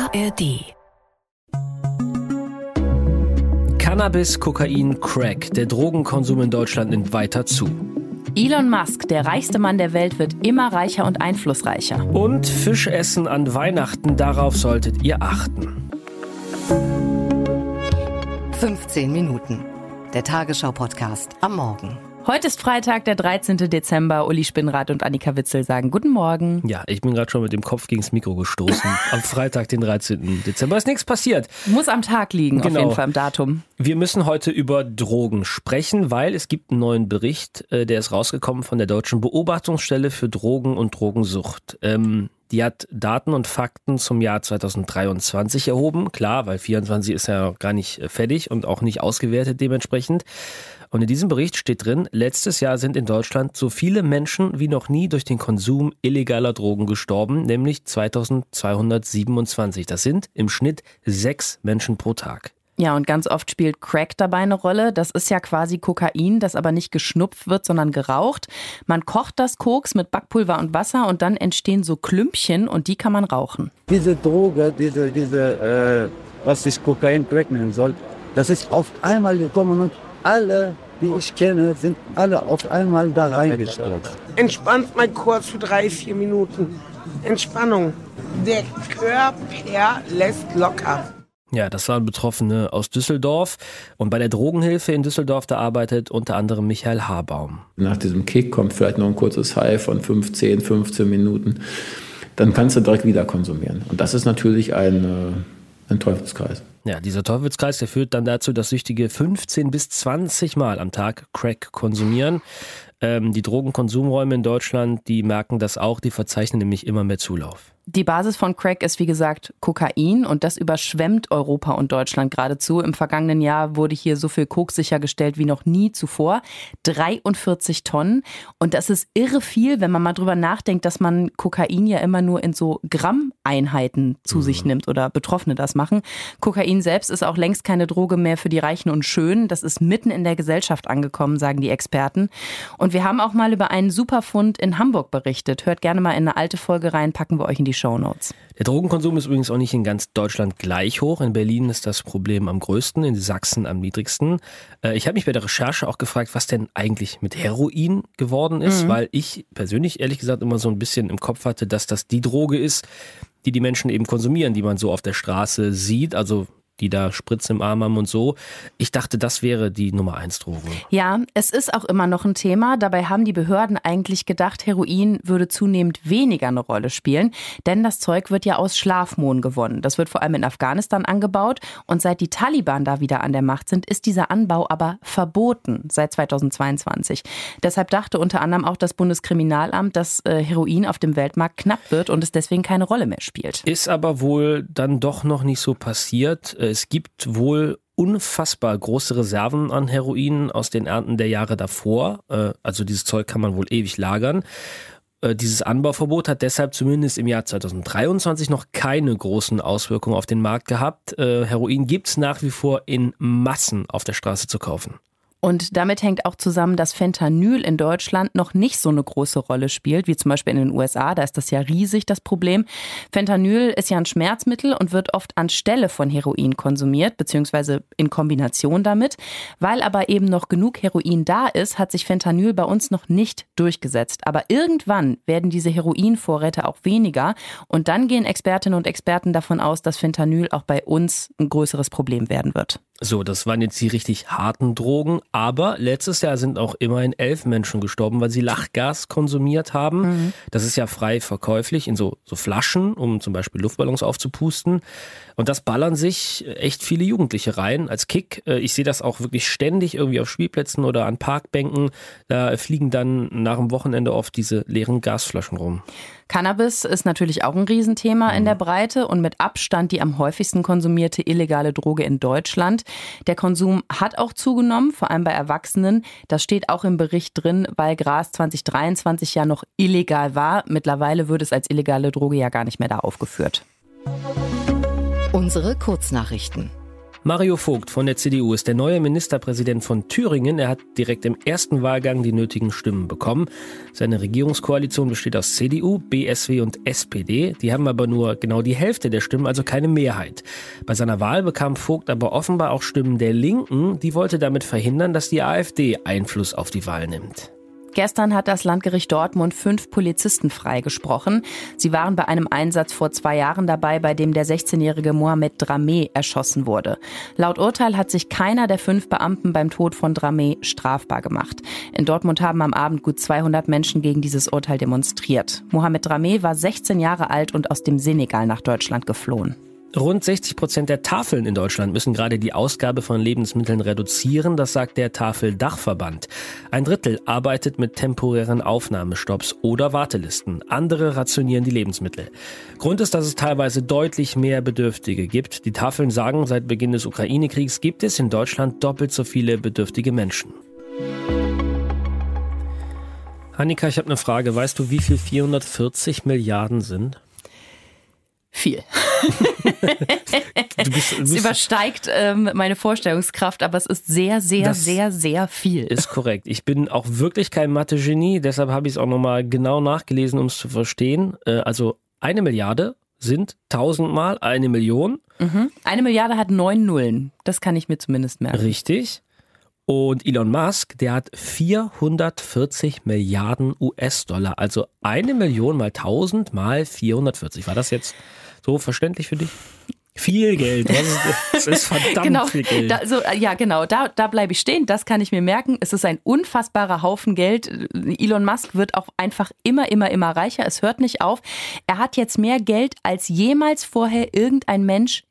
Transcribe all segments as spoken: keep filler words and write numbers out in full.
A R D. Cannabis, Kokain, Crack. Der Drogenkonsum in Deutschland nimmt weiter zu. Elon Musk, der reichste Mann der Welt, wird immer reicher und einflussreicher. Und Fischessen an Weihnachten, darauf solltet ihr achten. fünfzehn Minuten. Der Tagesschau-Podcast am Morgen. Heute ist Freitag, der dreizehnten Dezember. Uli Spinnrad und Annika Witzel sagen Guten Morgen. Ja, ich bin gerade schon mit dem Kopf gegens Mikro gestoßen. Am Freitag, den dreizehnten Dezember, ist nichts passiert. Muss am Tag liegen, Genau. Auf jeden Fall im Datum. Wir müssen heute über Drogen sprechen, weil es gibt einen neuen Bericht, der ist rausgekommen von der Deutschen Beobachtungsstelle für Drogen und Drogensucht. Ähm, die hat Daten und Fakten zum Jahr zweitausenddreiundzwanzig erhoben. Klar, weil vierundzwanzig ist ja gar nicht fertig und auch nicht ausgewertet dementsprechend. Und in diesem Bericht steht drin, letztes Jahr sind in Deutschland so viele Menschen wie noch nie durch den Konsum illegaler Drogen gestorben, nämlich zweitausendzweihundertsiebenundzwanzig. Das sind im Schnitt sechs Menschen pro Tag. Ja, und ganz oft spielt Crack dabei eine Rolle. Das ist ja quasi Kokain, das aber nicht geschnupft wird, sondern geraucht. Man kocht das Koks mit Backpulver und Wasser und dann entstehen so Klümpchen und die kann man rauchen. Diese Droge, diese, diese äh, was sich Kokain, Crack nennen soll, das ist auf einmal gekommen und alle, die ich kenne, sind alle auf einmal da reingestartet. Entspannt mal kurz für drei, vier Minuten. Entspannung. Der Körper lässt locker. Ja, das waren Betroffene aus Düsseldorf. Und bei der Drogenhilfe in Düsseldorf, da arbeitet unter anderem Michael Habaum. Nach diesem Kick kommt vielleicht noch ein kurzes High von fünfzehn, fünfzehn Minuten. Dann kannst du direkt wieder konsumieren. Und das ist natürlich ein, ein Teufelskreis. Ja, dieser Teufelskreis, der führt dann dazu, dass Süchtige fünfzehn bis zwanzig Mal am Tag Crack konsumieren. Ähm, die Drogenkonsumräume in Deutschland, die merken das auch, die verzeichnen nämlich immer mehr Zulauf. Die Basis von Crack ist wie gesagt Kokain und das überschwemmt Europa und Deutschland geradezu. Im vergangenen Jahr wurde hier so viel Koks sichergestellt wie noch nie zuvor. dreiundvierzig Tonnen. Und das ist irre viel, wenn man mal drüber nachdenkt, dass man Kokain ja immer nur in so Grammeinheiten zu mhm. sich nimmt oder Betroffene das machen. Kokain selbst ist auch längst keine Droge mehr für die Reichen und Schönen. Das ist mitten in der Gesellschaft angekommen, sagen die Experten. Und wir haben auch mal über einen Superfund in Hamburg berichtet. Hört gerne mal in eine alte Folge rein, packen wir euch in die Shownotes. Der Drogenkonsum ist übrigens auch nicht in ganz Deutschland gleich hoch. In Berlin ist das Problem am größten, in Sachsen am niedrigsten. Ich habe mich bei der Recherche auch gefragt, was denn eigentlich mit Heroin geworden ist, mhm. weil ich persönlich ehrlich gesagt immer so ein bisschen im Kopf hatte, dass das die Droge ist, die die Menschen eben konsumieren, die man so auf der Straße sieht, also die da Spritz im Arm haben und so. Ich dachte, das wäre die Nummer eins Droge. Ja, es ist auch immer noch ein Thema. Dabei haben die Behörden eigentlich gedacht, Heroin würde zunehmend weniger eine Rolle spielen. Denn das Zeug wird ja aus Schlafmohn gewonnen. Das wird vor allem in Afghanistan angebaut. Und seit die Taliban da wieder an der Macht sind, ist dieser Anbau aber verboten seit zweitausendzweiundzwanzig. Deshalb dachte unter anderem auch das Bundeskriminalamt, dass äh, Heroin auf dem Weltmarkt knapp wird und es deswegen keine Rolle mehr spielt. Ist aber wohl dann doch noch nicht so passiert. Es gibt wohl unfassbar große Reserven an Heroin aus den Ernten der Jahre davor. Also dieses Zeug kann man wohl ewig lagern. Dieses Anbauverbot hat deshalb zumindest im Jahr zweitausenddreiundzwanzig noch keine großen Auswirkungen auf den Markt gehabt. Heroin gibt's nach wie vor in Massen auf der Straße zu kaufen. Und damit hängt auch zusammen, dass Fentanyl in Deutschland noch nicht so eine große Rolle spielt, wie zum Beispiel in den U S A. Da ist das ja riesig, das Problem. Fentanyl ist ja ein Schmerzmittel und wird oft anstelle von Heroin konsumiert, beziehungsweise in Kombination damit. Weil aber eben noch genug Heroin da ist, hat sich Fentanyl bei uns noch nicht durchgesetzt. Aber irgendwann werden diese Heroinvorräte auch weniger. Und dann gehen Expertinnen und Experten davon aus, dass Fentanyl auch bei uns ein größeres Problem werden wird. So, das waren jetzt die richtig harten Drogen, aber letztes Jahr sind auch immerhin elf Menschen gestorben, weil sie Lachgas konsumiert haben. Mhm. Das ist ja frei verkäuflich in so, so Flaschen, um zum Beispiel Luftballons aufzupusten. Und das ballern sich echt viele Jugendliche rein als Kick. Ich sehe das auch wirklich ständig irgendwie auf Spielplätzen oder an Parkbänken. Da fliegen dann nach dem Wochenende oft diese leeren Gasflaschen rum. Cannabis ist natürlich auch ein Riesenthema in der Breite und mit Abstand die am häufigsten konsumierte illegale Droge in Deutschland. Der Konsum hat auch zugenommen, vor allem bei Erwachsenen. Das steht auch im Bericht drin, weil Gras zweitausenddreiundzwanzig ja noch illegal war. Mittlerweile wird es als illegale Droge ja gar nicht mehr da aufgeführt. Unsere Kurznachrichten. Mario Vogt von der C D U ist der neue Ministerpräsident von Thüringen. Er hat direkt im ersten Wahlgang die nötigen Stimmen bekommen. Seine Regierungskoalition besteht aus C D U, B S W und S P D. Die haben aber nur genau die Hälfte der Stimmen, also keine Mehrheit. Bei seiner Wahl bekam Vogt aber offenbar auch Stimmen der Linken. Die wollte damit verhindern, dass die AfD Einfluss auf die Wahl nimmt. Gestern hat das Landgericht Dortmund fünf Polizisten freigesprochen. Sie waren bei einem Einsatz vor zwei Jahren dabei, bei dem der sechzehnjährige Mohamed Drameh erschossen wurde. Laut Urteil hat sich keiner der fünf Beamten beim Tod von Drameh strafbar gemacht. In Dortmund haben am Abend gut zweihundert Menschen gegen dieses Urteil demonstriert. Mohamed Drameh war sechzehn Jahre alt und aus dem Senegal nach Deutschland geflohen. Rund sechzig Prozent der Tafeln in Deutschland müssen gerade die Ausgabe von Lebensmitteln reduzieren, das sagt der Tafeldachverband. Ein Drittel arbeitet mit temporären Aufnahmestopps oder Wartelisten. Andere rationieren die Lebensmittel. Grund ist, dass es teilweise deutlich mehr Bedürftige gibt. Die Tafeln sagen, seit Beginn des Ukraine-Kriegs gibt es in Deutschland doppelt so viele bedürftige Menschen. Annika, ich habe eine Frage. Weißt du, wie viel vierhundertvierzig Milliarden sind? Viel. Du bist, du bist, es übersteigt ähm, meine Vorstellungskraft, aber es ist sehr, sehr, sehr, sehr viel. Ist korrekt. Ich bin auch wirklich kein Mathe-Genie, deshalb habe ich es auch nochmal genau nachgelesen, um es zu verstehen. Äh, also eine Milliarde sind tausendmal eine Million. Mhm. Eine Milliarde hat neun Nullen. Das kann ich mir zumindest merken. Richtig. Und Elon Musk, der hat vierhundertvierzig Milliarden U S-Dollar. Also eine Million mal tausend mal vierhundertvierzig. War das jetzt so verständlich für dich? Viel Geld. Das ist, das ist verdammt genau, viel Geld. Da, so, ja, genau. Da, da bleibe ich stehen. Das kann ich mir merken. Es ist ein unfassbarer Haufen Geld. Elon Musk wird auch einfach immer, immer, immer reicher. Es hört nicht auf. Er hat jetzt mehr Geld als jemals vorher irgendein Mensch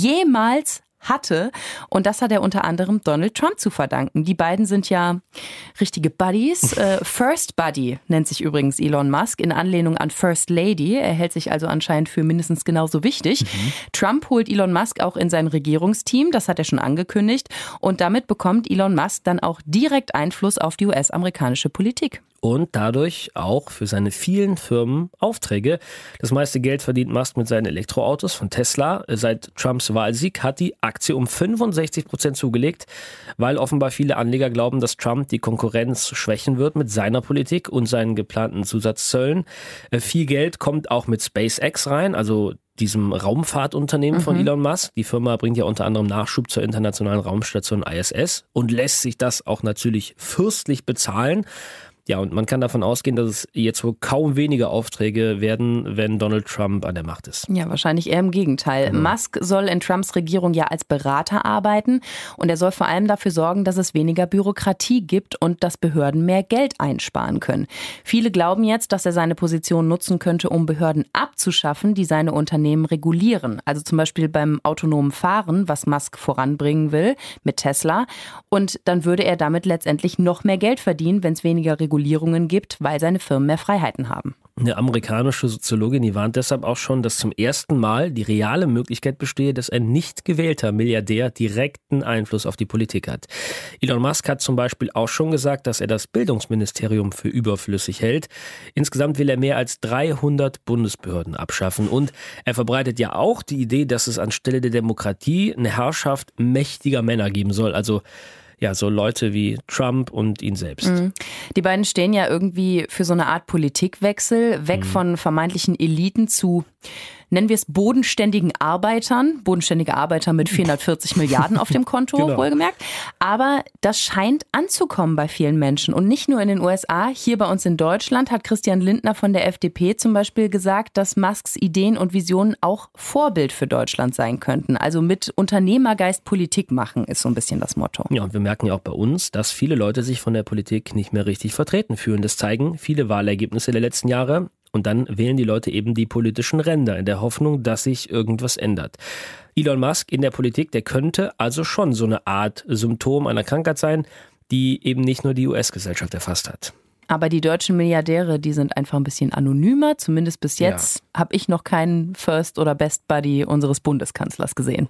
jemals hatte. Und das hat er unter anderem Donald Trump zu verdanken. Die beiden sind ja richtige Buddies. Äh, First Buddy nennt sich übrigens Elon Musk in Anlehnung an First Lady. Er hält sich also anscheinend für mindestens genauso wichtig. Mhm. Trump holt Elon Musk auch in sein Regierungsteam. Das hat er schon angekündigt. Und damit bekommt Elon Musk dann auch direkt Einfluss auf die U S-amerikanische Politik. Und dadurch auch für seine vielen Firmen Aufträge. Das meiste Geld verdient Musk mit seinen Elektroautos von Tesla. Seit Trumps Wahlsieg hat die Aktie um fünfundsechzig Prozent zugelegt, weil offenbar viele Anleger glauben, dass Trump die Konkurrenz schwächen wird mit seiner Politik und seinen geplanten Zusatzzöllen. Viel Geld kommt auch mit SpaceX rein, also diesem Raumfahrtunternehmen mhm. von Elon Musk. Die Firma bringt ja unter anderem Nachschub zur internationalen Raumstation I S S und lässt sich das auch natürlich fürstlich bezahlen. Ja, und man kann davon ausgehen, dass es jetzt wohl kaum weniger Aufträge werden, wenn Donald Trump an der Macht ist. Ja, wahrscheinlich eher im Gegenteil. Genau. Musk soll in Trumps Regierung ja als Berater arbeiten und er soll vor allem dafür sorgen, dass es weniger Bürokratie gibt und dass Behörden mehr Geld einsparen können. Viele glauben jetzt, dass er seine Position nutzen könnte, um Behörden abzuschaffen, die seine Unternehmen regulieren. Also zum Beispiel beim autonomen Fahren, was Musk voranbringen will mit Tesla. Und dann würde er damit letztendlich noch mehr Geld verdienen, wenn es weniger Regulierungen Regulierungen gibt, weil seine Firmen mehr Freiheiten haben. Eine amerikanische Soziologin, die warnt deshalb auch schon, dass zum ersten Mal die reale Möglichkeit bestehe, dass ein nicht gewählter Milliardär direkten Einfluss auf die Politik hat. Elon Musk hat zum Beispiel auch schon gesagt, dass er das Bildungsministerium für überflüssig hält. Insgesamt will er mehr als dreihundert Bundesbehörden abschaffen. Und er verbreitet ja auch die Idee, dass es anstelle der Demokratie eine Herrschaft mächtiger Männer geben soll. Also ja, so Leute wie Trump und ihn selbst. Mhm. Die beiden stehen ja irgendwie für so eine Art Politikwechsel, weg mhm. von vermeintlichen Eliten zu, nennen wir es, bodenständigen Arbeitern. Bodenständige Arbeiter mit vierhundertvierzig Milliarden auf dem Konto, genau. Wohlgemerkt. Aber das scheint anzukommen bei vielen Menschen. Und nicht nur in den U S A, hier bei uns in Deutschland hat Christian Lindner von der F D P zum Beispiel gesagt, dass Musks Ideen und Visionen auch Vorbild für Deutschland sein könnten. Also mit Unternehmergeist Politik machen ist so ein bisschen das Motto. Ja, und wir merken ja auch bei uns, dass viele Leute sich von der Politik nicht mehr richtig vertreten fühlen. Das zeigen viele Wahlergebnisse der letzten Jahre. Und dann wählen die Leute eben die politischen Ränder in der Hoffnung, dass sich irgendwas ändert. Elon Musk in der Politik, der könnte also schon so eine Art Symptom einer Krankheit sein, die eben nicht nur die U S-Gesellschaft erfasst hat. Aber die deutschen Milliardäre, die sind einfach ein bisschen anonymer. Zumindest bis jetzt ja. habe ich noch keinen First oder Best Buddy unseres Bundeskanzlers gesehen.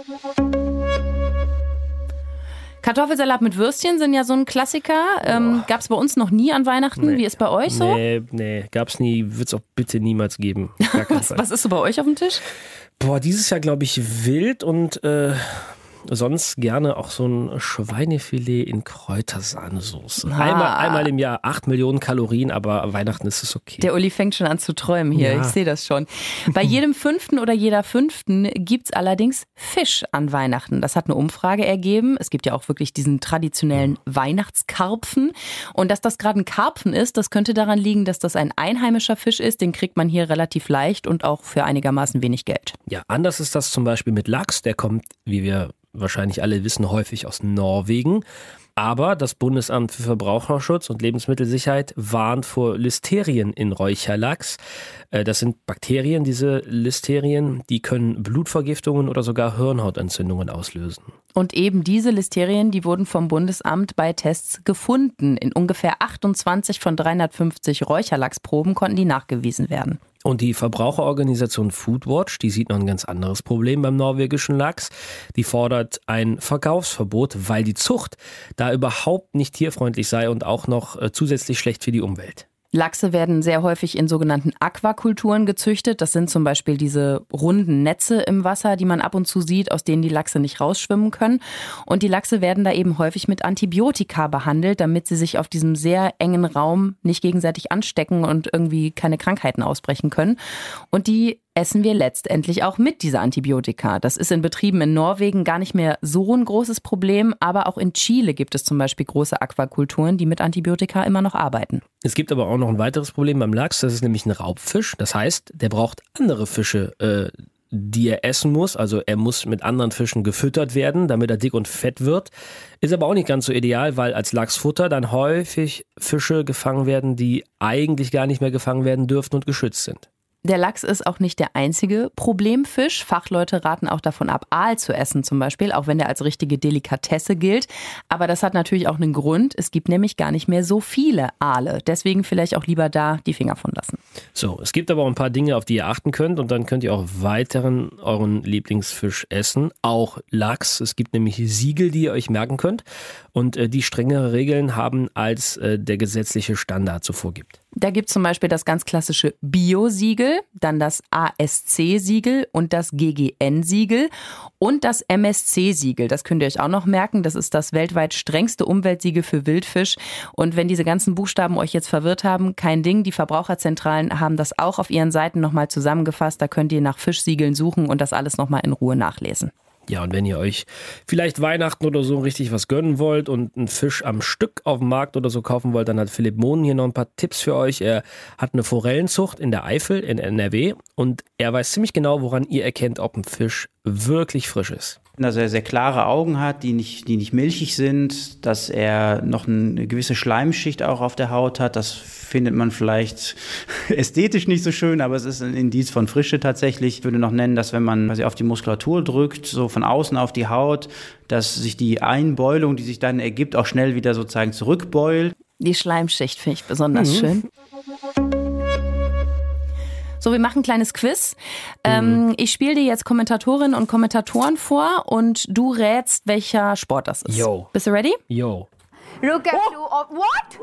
Kartoffelsalat mit Würstchen sind ja so ein Klassiker. Ähm, gab es bei uns noch nie an Weihnachten. Nee. Wie ist bei euch so? Nee, nee, gab es nie. Wird es auch bitte niemals geben. was, was ist so bei euch auf dem Tisch? Boah, dieses Jahr glaube ich wild und äh, sonst gerne auch so ein Schweinefilet in Kräutersahnesoße. Ah. Einmal, einmal im Jahr acht Millionen Kalorien, aber Weihnachten ist es okay. Der Uli fängt schon an zu träumen hier, Ja. ich sehe das schon. Bei jedem Fünften oder jeder Fünften gibt's allerdings Fisch an Weihnachten. Das hat eine Umfrage ergeben. Es gibt ja auch wirklich diesen traditionellen Weihnachtskarpfen. Und dass das gerade ein Karpfen ist, das könnte daran liegen, dass das ein einheimischer Fisch ist. Den kriegt man hier relativ leicht und auch für einigermaßen wenig Geld. Ja, anders ist das zum Beispiel mit Lachs. Der kommt, wie wir wahrscheinlich alle wissen, häufig aus Norwegen. Aber das Bundesamt für Verbraucherschutz und Lebensmittelsicherheit warnt vor Listerien in Räucherlachs. Das sind Bakterien, diese Listerien, die können Blutvergiftungen oder sogar Hirnhautentzündungen auslösen. Und eben diese Listerien, die wurden vom Bundesamt bei Tests gefunden. In ungefähr achtundzwanzig von dreihundertfünfzig Räucherlachsproben konnten die nachgewiesen werden. Und die Verbraucherorganisation Foodwatch, die sieht noch ein ganz anderes Problem beim norwegischen Lachs. Die fordert ein Verkaufsverbot, weil die Zucht da überhaupt nicht tierfreundlich sei und auch noch zusätzlich schlecht für die Umwelt. Lachse werden sehr häufig in sogenannten Aquakulturen gezüchtet. Das sind zum Beispiel diese runden Netze im Wasser, die man ab und zu sieht, aus denen die Lachse nicht rausschwimmen können. Und die Lachse werden da eben häufig mit Antibiotika behandelt, damit sie sich auf diesem sehr engen Raum nicht gegenseitig anstecken und irgendwie keine Krankheiten ausbrechen können. Und die essen wir letztendlich auch mit dieser Antibiotika. Das ist in Betrieben in Norwegen gar nicht mehr so ein großes Problem, aber auch in Chile gibt es zum Beispiel große Aquakulturen, die mit Antibiotika immer noch arbeiten. Es gibt aber auch noch ein weiteres Problem beim Lachs, das ist nämlich ein Raubfisch. Das heißt, der braucht andere Fische, äh, die er essen muss. Also er muss mit anderen Fischen gefüttert werden, damit er dick und fett wird. Ist aber auch nicht ganz so ideal, weil als Lachsfutter dann häufig Fische gefangen werden, die eigentlich gar nicht mehr gefangen werden dürfen und geschützt sind. Der Lachs ist auch nicht der einzige Problemfisch. Fachleute raten auch davon ab, Aal zu essen zum Beispiel, auch wenn der als richtige Delikatesse gilt. Aber das hat natürlich auch einen Grund. Es gibt nämlich gar nicht mehr so viele Aale. Deswegen vielleicht auch lieber da die Finger von lassen. So, es gibt aber auch ein paar Dinge, auf die ihr achten könnt und dann könnt ihr auch weiteren euren Lieblingsfisch essen. Auch Lachs. Es gibt nämlich Siegel, die ihr euch merken könnt und äh, die strengere Regeln haben, als äh, der gesetzliche Standard so vorgibt. Da gibt es zum Beispiel das ganz klassische Bio-Siegel, dann das A S C-Siegel und das G G N-Siegel und das M S C-Siegel. Das könnt ihr euch auch noch merken. Das ist das weltweit strengste Umweltsiegel für Wildfisch. Und wenn diese ganzen Buchstaben euch jetzt verwirrt haben, kein Ding. Die Verbraucherzentralen haben das auch auf ihren Seiten nochmal zusammengefasst. Da könnt ihr nach Fischsiegeln suchen und das alles nochmal in Ruhe nachlesen. Ja, und wenn ihr euch vielleicht Weihnachten oder so richtig was gönnen wollt und einen Fisch am Stück auf dem Markt oder so kaufen wollt, dann hat Philipp Mohn hier noch ein paar Tipps für euch. Er hat eine Forellenzucht in der Eifel in N R W und er weiß ziemlich genau, woran ihr erkennt, ob ein Fisch wirklich frisch ist. Dass er sehr klare Augen hat, die nicht, die nicht milchig sind, dass er noch eine gewisse Schleimschicht auch auf der Haut hat. Das findet man vielleicht ästhetisch nicht so schön, aber es ist ein Indiz von Frische tatsächlich. Ich würde noch nennen, dass wenn man quasi auf die Muskulatur drückt, so von außen auf die Haut, dass sich die Einbeulung, die sich dann ergibt, auch schnell wieder sozusagen zurückbeult. Die Schleimschicht finde ich besonders Mhm. schön. So, wir machen ein kleines Quiz. Ähm, ich spiele dir jetzt Kommentatorinnen und Kommentatoren vor und du rätst, welcher Sport das ist. Yo. Bist du ready? Yo. Look at you. Oh, what?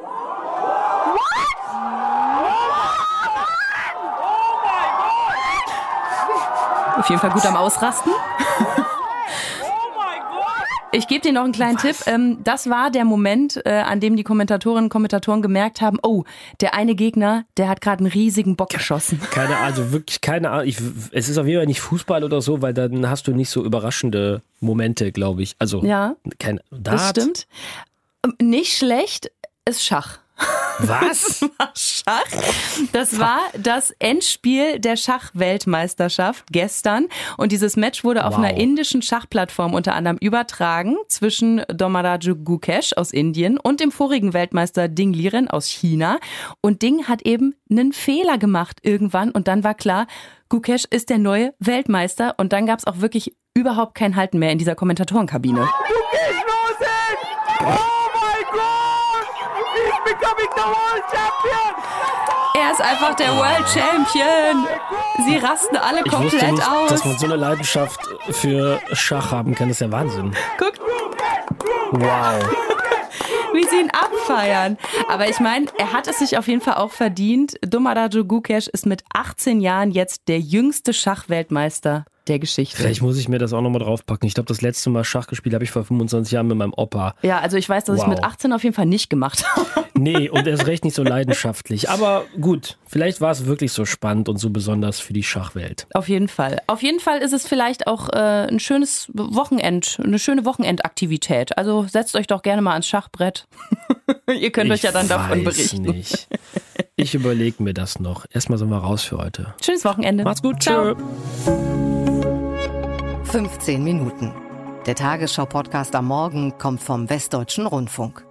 Auf jeden Fall gut am Ausrasten. Ich gebe dir noch einen kleinen Tipp. Ähm, das war der Moment, äh, an dem die Kommentatorinnen und Kommentatoren gemerkt haben, oh, der eine Gegner, der hat gerade einen riesigen Bock geschossen. Keine Ahnung, also wirklich keine Ahnung. Ich, es ist auf jeden Fall nicht Fußball oder so, weil dann hast du nicht so überraschende Momente, glaube ich. Also, Ja, kein das Dart. stimmt. Ähm, Nicht schlecht ist Schach. Was? Schach. Das war das Endspiel der Schachweltmeisterschaft gestern. Und dieses Match wurde auf Wow. einer indischen Schachplattform unter anderem übertragen zwischen Domaraju Gukesh aus Indien und dem vorigen Weltmeister Ding Liren aus China. Und Ding hat eben einen Fehler gemacht irgendwann. Und dann war klar, Gukesh ist der neue Weltmeister. Und dann gab es auch wirklich überhaupt kein Halten mehr in dieser Kommentatorenkabine. Oh my God! He's becoming the world champion! Er ist einfach der World Champion. Sie rasten alle Ich wusste komplett nicht, aus. dass man so eine Leidenschaft für Schach haben kann. Das ist ja Wahnsinn. Guck, Wow. wie sie ihn abfeiern. Aber ich meine, er hat es sich auf jeden Fall auch verdient. Domaraju Gukesh ist mit achtzehn Jahren jetzt der jüngste Schachweltmeister der Geschichte. Vielleicht muss ich mir das auch nochmal draufpacken. Ich glaube, das letzte Mal Schach gespielt habe ich vor fünfundzwanzig Jahren mit meinem Opa. Ja, also ich weiß, dass wow. ich mit achtzehn auf jeden Fall nicht gemacht habe. Nee, und erst recht nicht so leidenschaftlich. Aber gut, vielleicht war es wirklich so spannend und so besonders für die Schachwelt. Auf jeden Fall. Auf jeden Fall ist es vielleicht auch äh, ein schönes Wochenend, eine schöne Wochenendaktivität. Also setzt euch doch gerne mal ans Schachbrett. Ihr könnt ich euch ja dann davon berichten. Nicht. Ich überlege mir das noch. Erstmal sind wir raus für heute. Schönes Wochenende. Macht's gut. Ciao. Tschö. fünfzehn Minuten. Der Tagesschau-Podcast am Morgen kommt vom Westdeutschen Rundfunk.